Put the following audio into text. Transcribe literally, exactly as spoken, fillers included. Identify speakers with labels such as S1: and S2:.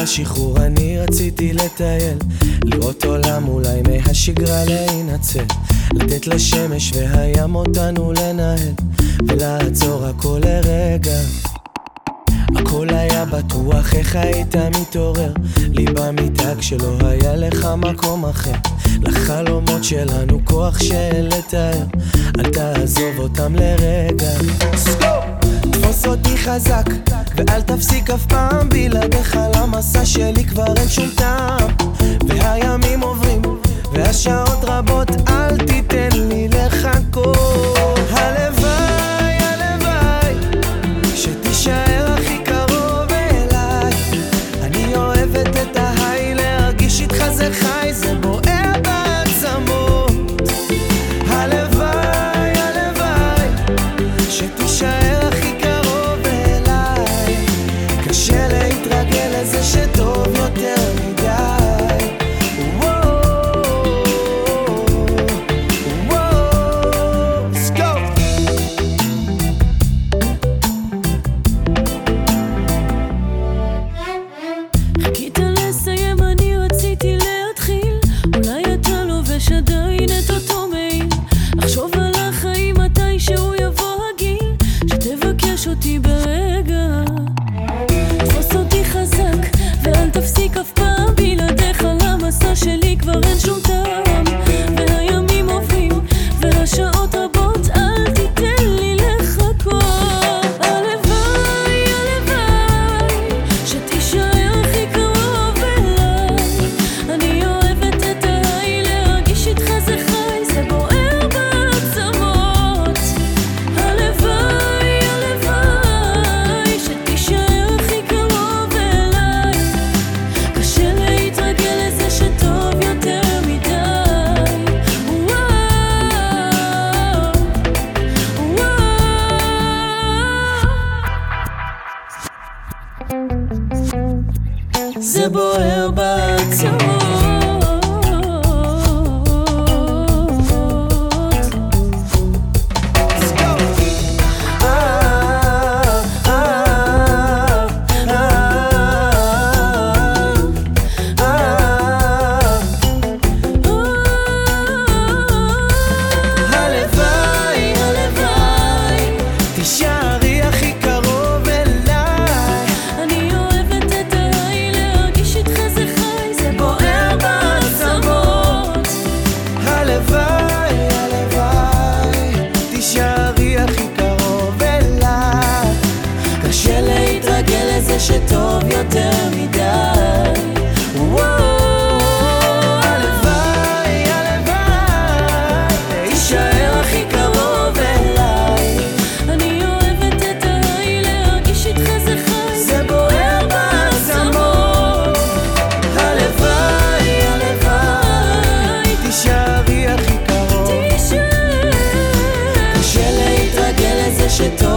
S1: השחרור אני רציתי לטייל, לראות עולם אולי מהשגרה להינצל, לתת לשמש והים אותנו לנהל, ולעצור הכל לרגע. הכל היה בטוח, איך היית מתעורר לי במיטה כשלא היה לך מקום אחר. לחלומות שלנו כוח של לתאר, אל תעזוב אותם לרגע. תפוס אותי חזק ואל תפסיק אף פעם, בלעדיך למסע שלי כבר אין שום טעם. והימים עוברים והשעות רבות, אל תיתן לי לחכות. הלוואי, הלוואי שתישאר הכי קרוב אליי. אני אוהבת את ההיי, להרגיש איתך זה חי, זה בוער בעצמות. הלוואי, הלוואי שתישאר הכי קרוב אליי. קשה להתרגל לזה שטוב יותר מדי.
S2: אותי ברגע, תפוס אותי חזק ואל תפסיק אף פעם, בלעדיך למסע שלי כבר אין שום טעם. והימים עוברים והשעות רבות, אל תיתן לי לחכות. הלוואי, הלוואי שתישאר הכי קרוב אליי. אני אוהבת את ההיי, להרגיש איתך זה חי, זה בוער בעצמות. הלוואי זה בוער בעצמות. הלוואי, הלוואי תישארי הכי קרוב אליי. אני אוהבת את ההיי, להרגיש איתך זה חי, זה בוער בעצמות. הלוואי, הלוואי תישארי הכי קרוב אליי. קשה להתרגל לזה שטוב יותר מדי. הלוואי, הלוואי תישאר הכי קרוב אליי. אני אוהבת את ההיי, להרגיש איתך זה חי, זה בוער בעצמות. הלוואי, הלוואי תישארי הכי קרוב. קשה להתרגל לזה שטוב